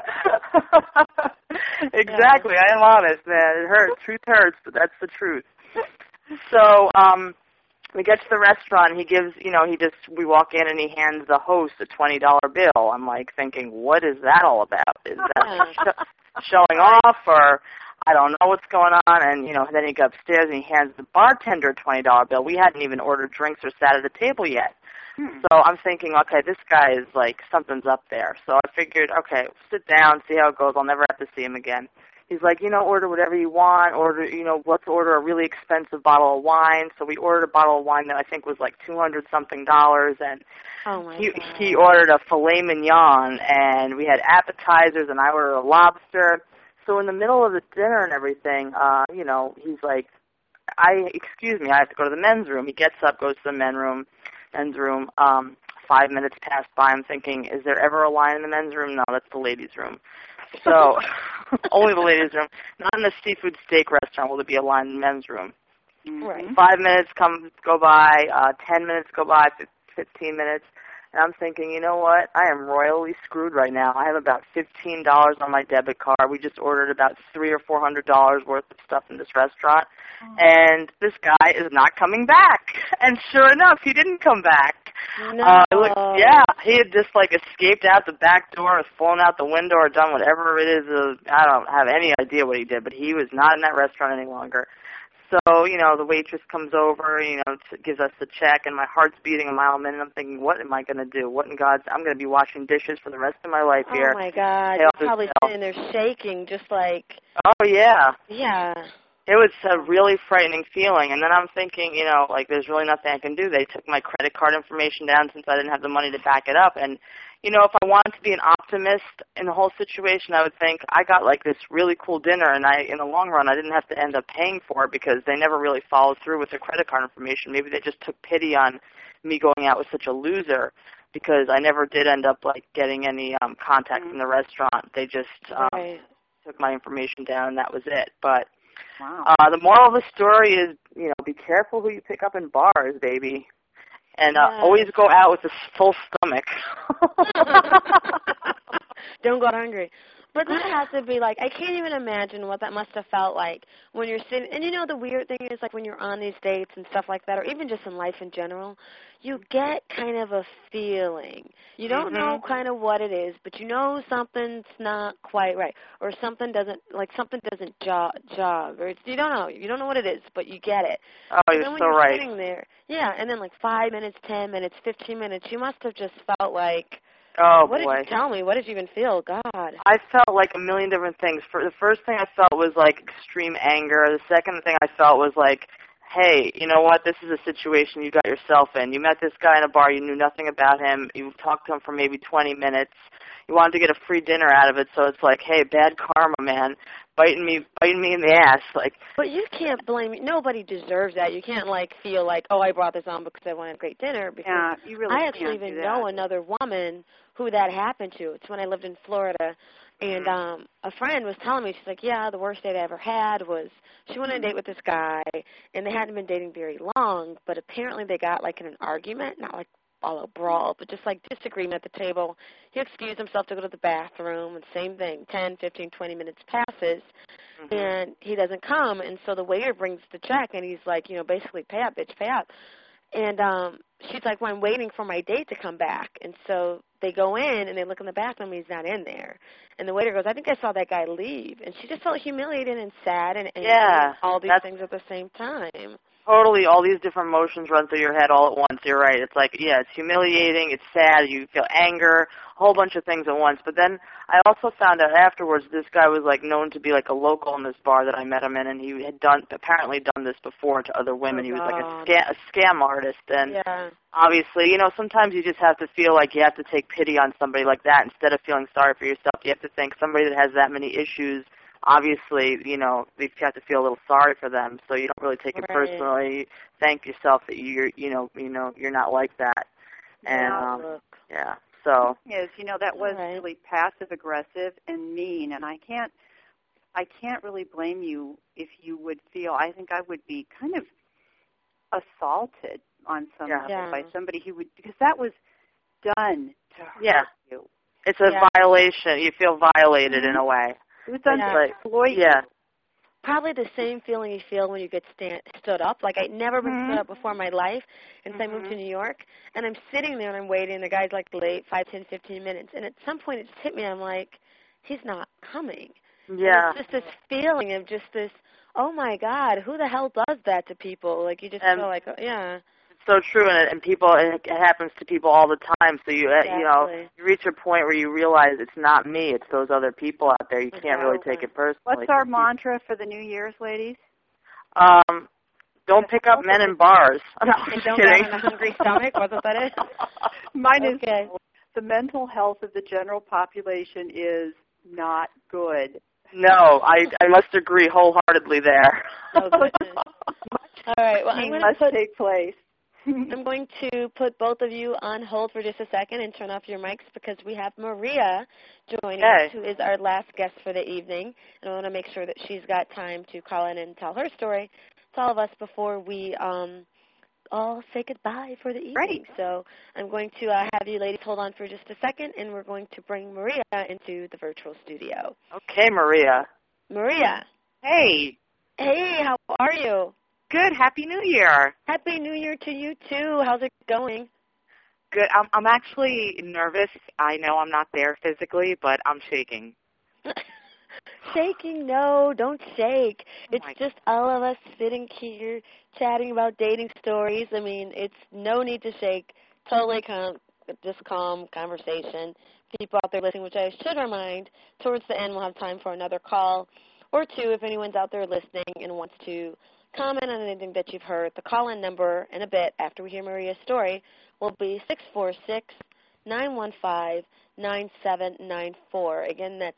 Exactly, I am honest, man. It hurts. Truth hurts, but that's the truth. So we get to the restaurant, and he gives, we walk in, and he hands the host a $20 bill. I'm like thinking, what is that all about? Is that showing off, or I don't know what's going on? And, then he goes upstairs, and he hands the bartender a $20 bill. We hadn't even ordered drinks or sat at the table yet. So I'm thinking, okay, this guy is like, something's up there. So I figured, okay, sit down, see how it goes. I'll never have to see him again. He's like, order whatever you want. Let's order a really expensive bottle of wine. So we ordered a bottle of wine that I think was like $200-something, and he ordered a filet mignon, and we had appetizers, and I ordered a lobster. So in the middle of the dinner and everything, he's like, excuse me, I have to go to the men's room. He gets up, goes to the men's room. 5 minutes pass by. I'm thinking, is there ever a line in the men's room? No, that's the ladies' room. So only the ladies' room. Not in a seafood steak restaurant will there be a line in the men's room. Right. 5 minutes go by, 10 minutes go by, 15 minutes. And I'm thinking, you know what? I am royally screwed right now. I have about $15 on my debit card. We just ordered about $300 or $400 worth of stuff in this restaurant, and this guy is not coming back. And sure enough, he didn't come back. No. He had just like escaped out the back door, or flown out the window, or done whatever it is. I don't have any idea what he did, but he was not in that restaurant any longer. So, the waitress comes over, gives us the check, and my heart's beating a mile a minute. I'm thinking, what am I going to do? What in God's... I'm going to be washing dishes for the rest of my life here. Oh, my God. You're probably sitting there shaking, just like... Oh, yeah. Yeah. It was a really frightening feeling. And then I'm thinking, there's really nothing I can do. They took my credit card information down since I didn't have the money to back it up. And, if I wanted to be an optimist in the whole situation, I would think I got like this really cool dinner, and in the long run, I didn't have to end up paying for it because they never really followed through with their credit card information. Maybe they just took pity on me going out with such a loser, because I never did end up like getting any contact from the restaurant. They just took my information down, and that was it. But the moral of the story is, be careful who you pick up in bars, baby. And always go out with a full stomach. Don't go hungry. But that has to be like, I can't even imagine what that must have felt like when you're sitting. And the weird thing is, like, when you're on these dates and stuff like that, or even just in life in general, you get kind of a feeling. You don't know kind of what it is, but something's not quite right, or something doesn't jog, or you don't know. You don't know what it is, but you get it. Oh, you're so right. Sitting there, and then like 5 minutes, 10 minutes, 15 minutes, you must have just felt like, oh, what boy. Did you tell me? What did you even feel? God. I felt like a million different things. The first thing I felt was like extreme anger. The second thing I felt was like, hey, you know what? This is a situation you got yourself in. You met this guy in a bar. You knew nothing about him. You talked to him for maybe 20 minutes. You wanted to get a free dinner out of it, so it's like, hey, bad karma, man. Biting me in the ass, like. But you can't blame me. Nobody deserves that. You can't feel like, oh, I brought this on because I wanted a great dinner. Because you really I actually even know another woman who that happened to. It's when I lived in Florida, and a friend was telling me, she's like, yeah, the worst date I ever had was she went on a date with this guy, and they hadn't been dating very long, but apparently they got in an argument, not a brawl, but just disagreement at the table. He excused himself to go to the bathroom, and same thing, 10, 15, 20 minutes passes, and he doesn't come, and so the waiter brings the check, and he's like, basically, pay up, bitch, pay up. And she's like, well, I'm waiting for my date to come back. And so they go in, and they look in the bathroom, and he's not in there. And the waiter goes, I think I saw that guy leave. And she just felt humiliated and sad and all these things at the same time. Totally, all these different emotions run through your head all at once. You're right. It's like, it's humiliating, it's sad, you feel anger, a whole bunch of things at once. But then I also found out afterwards this guy was known to be a local in this bar that I met him in, and he had apparently done this before to other women. He was a scam artist, and obviously, sometimes you just have to feel like you have to take pity on somebody like that instead of feeling sorry for yourself. You have to think somebody that has that many issues. Obviously, you have to feel a little sorry for them, so you don't really take it personally. You thank yourself that you're not like that. And so yes, that was really passive aggressive and mean, and I can't really blame you if you would feel. I think I would be kind of assaulted on some level by somebody who would, because that was done to hurt you. It's a violation. You feel violated in a way. It was done to exploit you. Probably the same feeling you feel when you get stood up. Like, I'd never been stood up before in my life, and so I moved to New York, and I'm sitting there and I'm waiting. The guy's late, 5, 10, 15 minutes, and at some point it just hit me. I'm like, he's not coming. Yeah. And it's just this feeling of just this, oh my God, who the hell does that to people? You just feel like, so true, and people, it happens to people all the time. So you reach a point where you realize it's not me, it's those other people out there. You can't really take it personally. What's our mantra for the New Year's, ladies? Don't pick up men in bars. No, and don't have a hungry stomach. Wasn't that it? Mine is the mental health of the general population is not good. No, I must agree wholeheartedly there. Oh, goodness. All right. Well, it must take place. I'm going to put both of you on hold for just a second and turn off your mics because we have Maria joining us, who is our last guest for the evening. And I want to make sure that she's got time to call in and tell her story. to all of us before we all say goodbye for the evening. Right. So I'm going to have you ladies hold on for just a second, and we're going to bring Maria into the virtual studio. Okay, Maria. Maria. Hey. Hey, how are you? Good. Happy New Year. Happy New Year to you, too. How's it going? Good. I'm actually nervous. I know I'm not there physically, but I'm shaking. Shaking? No, don't shake. It's just all of us sitting here chatting about dating stories. I mean, it's no need to shake. Totally calm conversation. People out there listening, which I should remind, towards the end we'll have time for another call or two if anyone's out there listening and wants to comment on anything that you've heard. The call-in number in a bit after we hear Maria's story will be 646-915-9794. Again, that's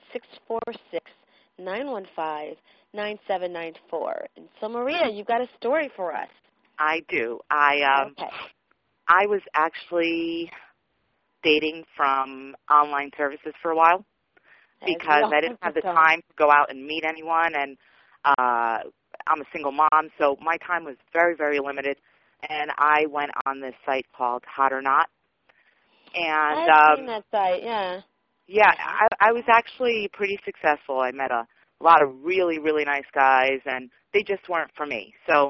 646-915-9794. And so, Maria, you've got a story for us. I do. Okay. I was actually dating from online services for a while because I didn't have the time to go out and meet anyone, and I'm a single mom, so my time was very, very limited, and I went on this site called Hot or Not. And I've seen that site, yeah. Yeah, I was actually pretty successful. I met a lot of really, really nice guys, and they just weren't for me. So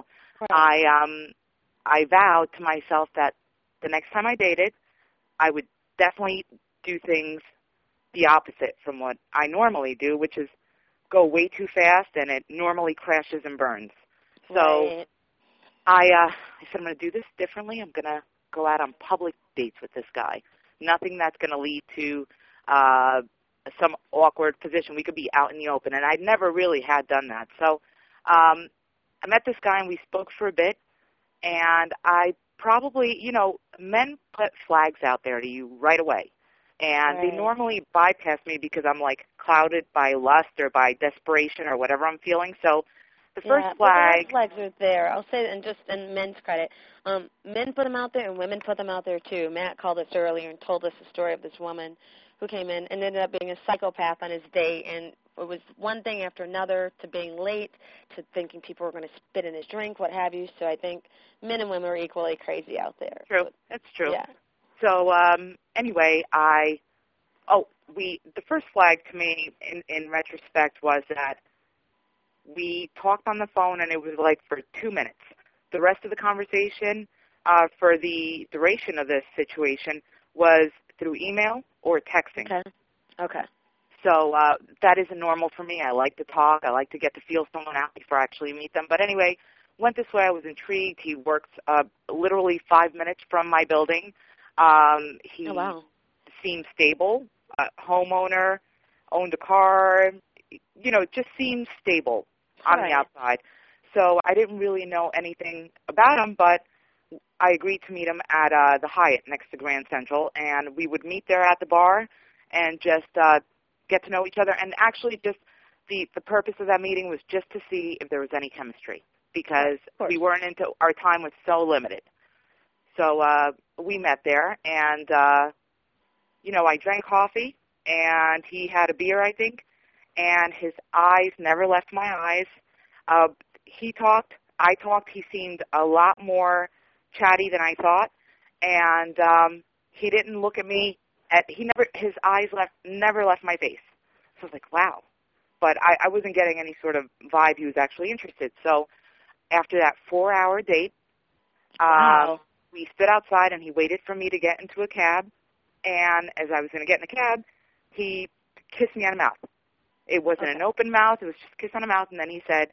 I vowed to myself that the next time I dated, I would definitely do things the opposite from what I normally do, which is go way too fast, and it normally crashes and burns. So I said, I'm going to do this differently. I'm going to go out on public dates with this guy. Nothing that's going to lead to some awkward position. We could be out in the open, and I'd never really had done that. So I met this guy, and we spoke for a bit, and I probably, men put flags out there to you right away. And they normally bypass me because I'm, clouded by lust or by desperation or whatever I'm feeling. So the first flag... the flags are there. I'll say, and just in men's credit, men put them out there and women put them out there, too. Matt called us earlier and told us the story of this woman who came in and ended up being a psychopath on his date. And it was one thing after another, to being late, to thinking people were going to spit in his drink, what have you. So I think men and women are equally crazy out there. True. That's true. Yeah. So anyway, the first flag to me in retrospect was that we talked on the phone, and it was for 2 minutes. The rest of the conversation for the duration of this situation was through email or texting. Okay. So that isn't normal for me. I like to talk. I like to get to feel someone out before I actually meet them. But anyway, went this way. I was intrigued. He worked literally 5 minutes from my building. He seemed stable, homeowner, owned a car, just seemed stable on the outside. So I didn't really know anything about him, but I agreed to meet him at the Hyatt next to Grand Central, and we would meet there at the bar and just get to know each other. And actually just the purpose of that meeting was just to see if there was any chemistry, because we weren't into, our time was so limited. So we met there, and, I drank coffee, and he had a beer, I think, and his eyes never left my eyes. He talked, I talked. He seemed a lot more chatty than I thought, and he didn't look at me. His eyes never left my face. So I was like, wow. But I wasn't getting any sort of vibe he was actually interested. So after that 4-hour date, we stood outside, and he waited for me to get into a cab. And as I was going to get in the cab, he kissed me on the mouth. It wasn't an open mouth. It was just a kiss on the mouth. And then he said,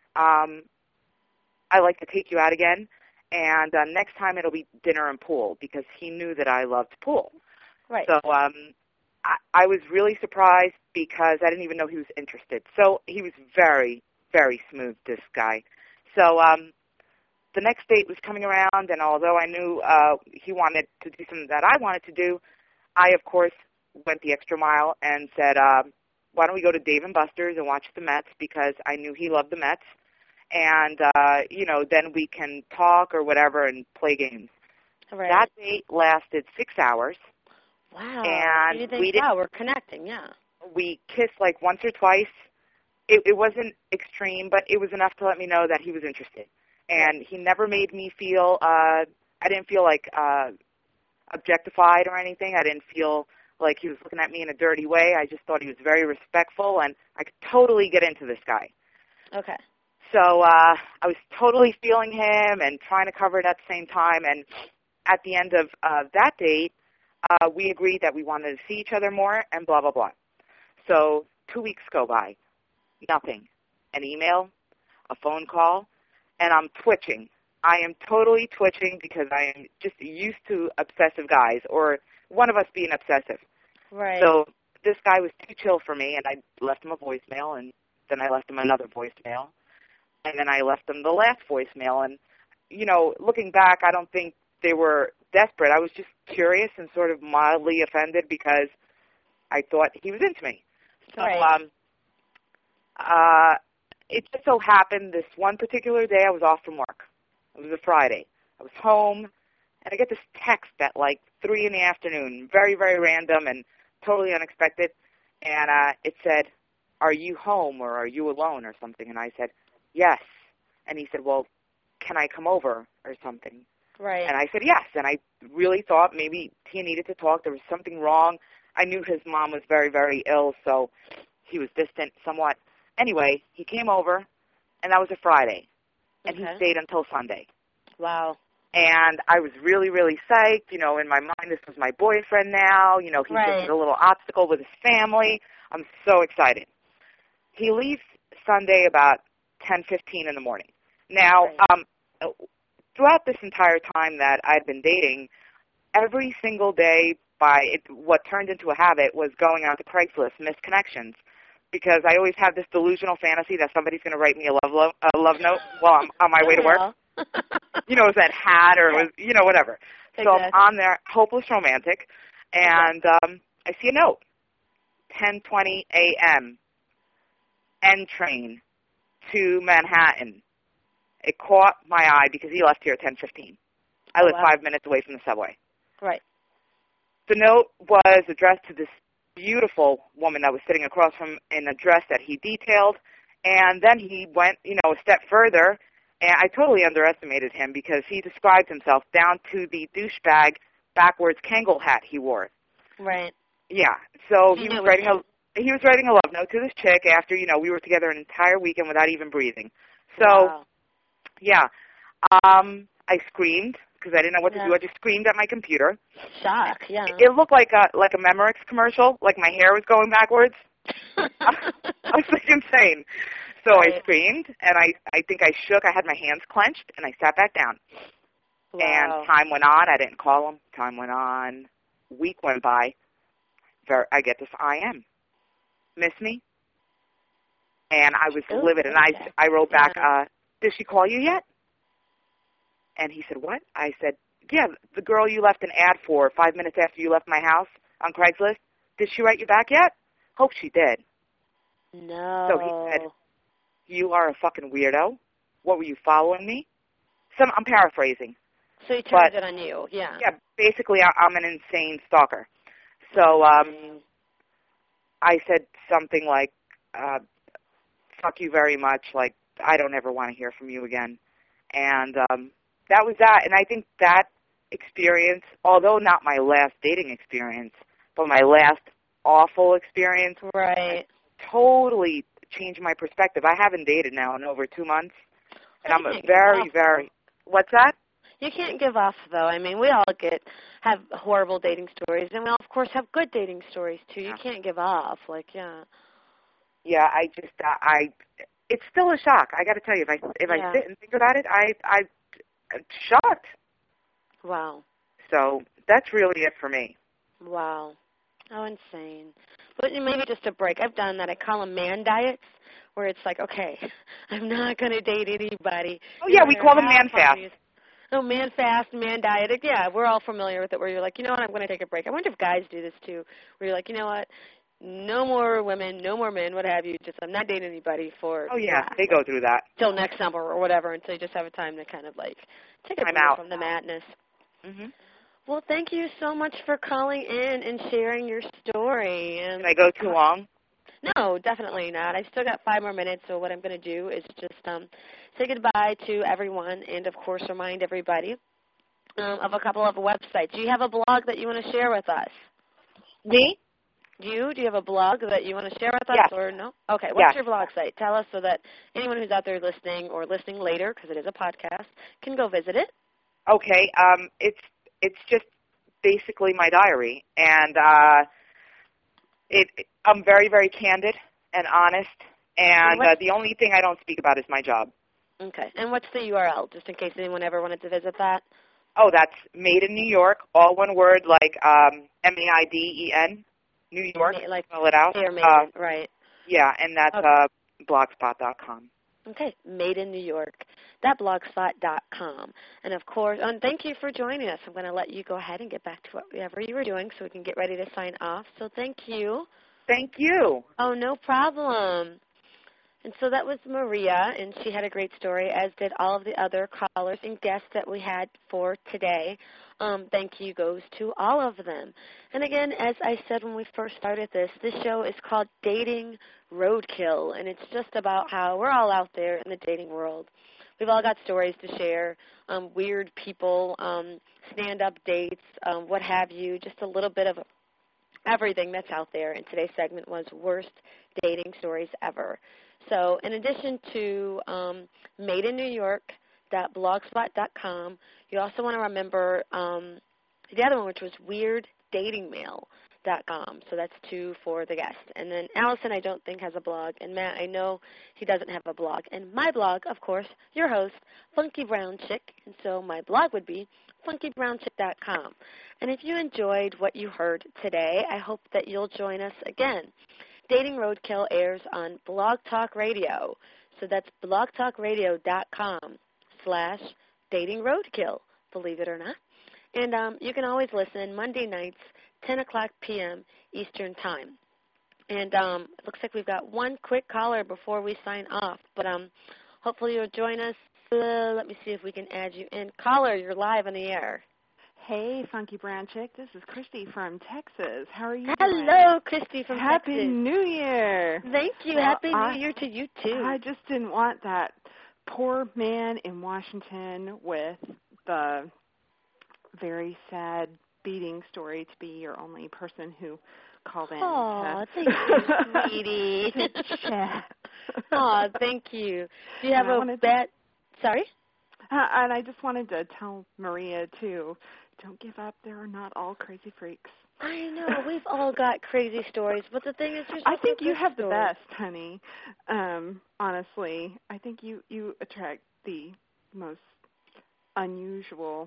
I'd like to take you out again, and next time it'll be dinner and pool, because he knew that I loved pool. Right. So I was really surprised because I didn't even know he was interested. So he was very, very smooth, this guy. So the next date was coming around, and although I knew he wanted to do something that I wanted to do, I, of course, went the extra mile and said, why don't we go to Dave & Buster's and watch the Mets, because I knew he loved the Mets. And, then we can talk or whatever and play games. Right. That date lasted 6 hours. Wow. And you think, wow, we're connecting, yeah. We kissed once or twice. It wasn't extreme, but it was enough to let me know that he was interested. And he never made me feel, I didn't feel like objectified or anything. I didn't feel like he was looking at me in a dirty way. I just thought he was very respectful, and I could totally get into this guy. Okay. So I was totally feeling him and trying to cover it at the same time. And at the end of that date, we agreed that we wanted to see each other more and blah, blah, blah. So 2 weeks go by. Nothing. An email, a phone call, and I'm twitching. I am totally twitching because I am just used to obsessive guys, or one of us being obsessive. Right. So this guy was too chill for me, and I left him a voicemail, and then I left him another voicemail, and then I left him the last voicemail. And, you know, looking back, I don't think they were desperate. I was just curious and sort of mildly offended because I thought he was into me. So right. It just so happened this one particular day I was off from work. It was a Friday. I was home, and I get this text at like 3 in the afternoon, very, very random and totally unexpected, and it said, "Are you home or are you alone?" or something, and I said, "Yes." And he said, "Well, can I come over?" or something. Right. And I said yes, and I really thought maybe he needed to talk. There was something wrong. I knew his mom was very, very ill, so he was distant somewhat. Anyway, he came over, and that was a Friday, and he stayed until Sunday. Wow. And I was really, really psyched. You know, in my mind, this was my boyfriend now. You know, he's just a little obstacle with his family. I'm so excited. He leaves Sunday about 10:15 in the morning. Now, throughout this entire time that I'd been dating, every single day what turned into a habit was going on to Craigslist, missed connections, because I always have this delusional fantasy that somebody's going to write me a love note while I'm on my way to work. You know, it was that hat or it was, you know, whatever. Exactly. So I'm on there, hopeless romantic, and I see a note, 10:20 a.m., N train to Manhattan. It caught my eye because he left here at 10:15. I live 5 minutes away from the subway. Right. The note was addressed to this beautiful woman that was sitting across from an address that he detailed, and then he went, you know, a step further, and I totally underestimated him because he described himself down to the douchebag backwards Kangol hat he wore. Right. Yeah. So he was writing a love note to this chick after, you know, we were together an entire weekend without even breathing. So, yeah, I screamed because I didn't know what to do. I just screamed at my computer. Shock, yeah. It looked like a Memorex commercial, like my hair was going backwards. I was like insane. So I screamed, and I think I shook. I had my hands clenched, and I sat back down. Wow. And time went on. I didn't call him. Time went on. Week went by. I get this IM. Miss me? And I was livid, and I wrote back, did she call you yet? And he said, what? I said, yeah, the girl you left an ad for 5 minutes after you left my house on Craigslist. Did she write you back yet? Hope she did. No. So he said, you are a fucking weirdo. What, were you following me? I'm paraphrasing. So he turned it on you, yeah. Yeah, basically I'm an insane stalker. So I said something like, fuck you very much, like, I don't ever want to hear from you again. And that was that. And I think that experience, although not my last dating experience, but my last awful experience, totally changed my perspective. I haven't dated now in over 2 months, and I'm a very, what's that? You can't give up, though. I mean, we all have horrible dating stories, and we all, of course, have good dating stories, too. You can't give up. Like, Yeah, I just, it's still a shock. I got to tell you, if I sit and think about it, I'm shocked. Wow. So that's really it for me. Wow. Oh, insane. But maybe just a break. I've done that. I call them man diets, where it's like, okay, I'm not going to date anybody. Oh, yeah, we call them man fast. Oh, man fast, man diet. Yeah, we're all familiar with it, where you're like, you know what, I'm going to take a break. I wonder if guys do this, too, where you're like, you know what, no more women, no more men, what have you. Just I'm not dating anybody for. Oh, yeah, they go through that. Till next summer or whatever, until you just have a time to kind of, like, take a break from the madness. Mm-hmm. Well, thank you so much for calling in and sharing your story. And did I go too long? No, definitely not. I've still got 5 more minutes, so what I'm going to do is just say goodbye to everyone and, of course, remind everybody of a couple of websites. Do you have a blog that you want to share with us? Me? Do you have a blog that you want to share with us, Yes. or no? Okay, what's Yes. your blog site? Tell us so that anyone who's out there listening or listening later, because it is a podcast, can go visit it. Okay, it's just basically my diary, and I'm very, very candid and honest, and the only thing I don't speak about is my job. Okay, and what's the URL, just in case anyone ever wanted to visit that? Oh, that's Made in New York, all one word, like M-A-I-D-E-N, New York, Like spell it out. Right. Yeah, and that's blogspot.com. Okay, madeinNewYork.blogspot.com. And, of course, and thank you for joining us. I'm going to let you go ahead and get back to whatever you were doing so we can get ready to sign off. So thank you. Thank you. Oh, no problem. And so that was Maria, and she had a great story, as did all of the other callers and guests that we had for today. Thank you goes to all of them. And again, as I said when we first started this show is called Dating Roadkill, and it's just about how we're all out there in the dating world. We've all got stories to share, weird people, stand-up dates, what have you, just a little bit of everything that's out there. And today's segment was Worst Dating Stories Ever. So in addition to madeinnewyork.blogspot.com, you also want to remember the other one, which was weirddatingmail.com. So that's 2 for the guest. And then Allison, I don't think, has a blog. And Matt, I know he doesn't have a blog. And my blog, of course, your host, Funky Brown Chick. And so my blog would be funkybrownchick.com. And if you enjoyed what you heard today, I hope that you'll join us again. Dating Roadkill airs on Blog Talk Radio. So that's blogtalkradio.com/datingroadkill, believe it or not. And you can always listen Monday nights, 10 o'clock p.m. Eastern Time. And it looks like we've got one quick caller before we sign off. But hopefully you'll join us. Let me see if we can add you in. Caller, you're live on the air. Hey, Funky Brown Chick. This is Christy from Texas. How are you doing? Hello, Christy from Happy Texas. Happy New Year. Thank you. Well, Happy New Year to you, too. I just didn't want that poor man in Washington with the very sad beating story to be your only person who called in. Oh, thank you, sweetie. to chat. Oh, thank you. Do you have a bet? Sorry? And I just wanted to tell Maria, too, don't give up. They are not all crazy freaks. I know. We've all got crazy stories. But the thing is, I think you have the best, honey. Honestly, I think you attract the most unusual.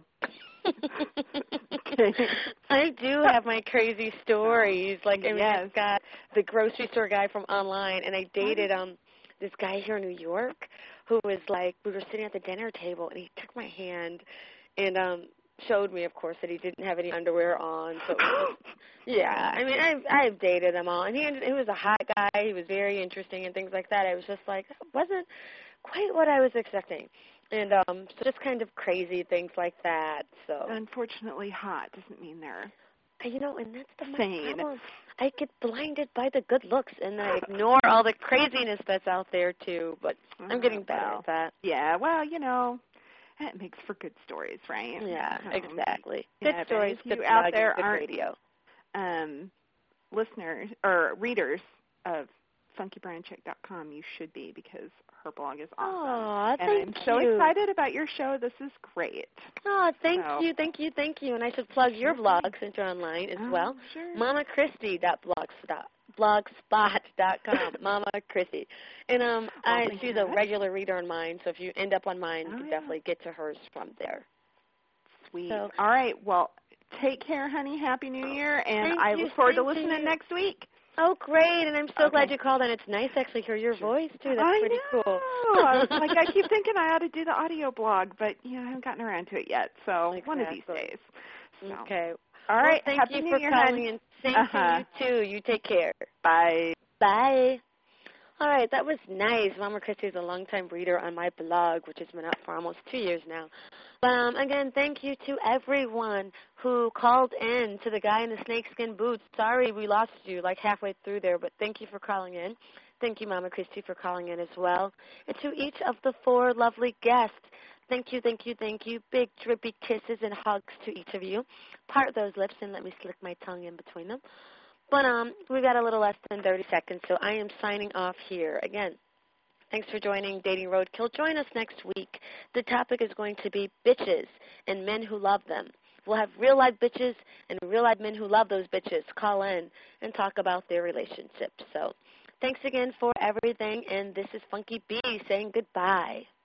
I do have my crazy stories. Like, I mean, I've got the grocery store guy from online, and I dated this guy here in New York who was like, we were sitting at the dinner table, and he took my hand and showed me, of course, that he didn't have any underwear on. So it was just, yeah, I mean, I've dated them all, and he was a hot guy. He was very interesting and things like that. I was just like, it wasn't quite what I was expecting. And so just kind of crazy things like that. So unfortunately, hot doesn't mean they're and that's the sane. problem. I get blinded by the good looks, and I ignore all the craziness that's out there too. But I'm getting better at that. Yeah, well, that makes for good stories, right? Yeah, exactly. Good Yeah, stories, good good out blog, there good aren't radio. Listeners or readers of FunkyBrownChick.com, you should be, because her blog is awesome. Aw, and I'm so excited about your show. This is great. Oh, thank you. And I should plug your blog since you're online as well. Sure. MamaChristy.blogspot.com. Mama Christy. And she's a regular reader on mine, so if you end up on mine, you can definitely get to hers from there. Sweet. So, all right. Well, take care, honey. Happy New Year, and I look forward to listening next week. Oh, great, and I'm so glad you called, and it's nice to actually hear your voice, too. That's pretty cool. I keep thinking I ought to do the audio blog, but, I haven't gotten around to it yet, so one of these days. So. Okay. All right, thank Happy you New for Year, calling, honey. and same to you, too. You take care. Bye. Bye. All right, that was nice. Mama Christy is a longtime reader on my blog, which has been up for almost 2 years now. But again, thank you to everyone who called in, to the guy in the snakeskin boots. Sorry we lost you like halfway through there, but thank you for calling in. Thank you, Mama Christy, for calling in as well. And to each of the 4 lovely guests, thank you, thank you, thank you. Big drippy kisses and hugs to each of you. Part those lips and let me slick my tongue in between them. But we've got a little less than 30 seconds, so I am signing off here. Again, thanks for joining Dating Roadkill. Join us next week. The topic is going to be bitches and men who love them. We'll have real-life bitches and real-life men who love those bitches call in and talk about their relationships. So thanks again for everything, and this is Funky B saying goodbye.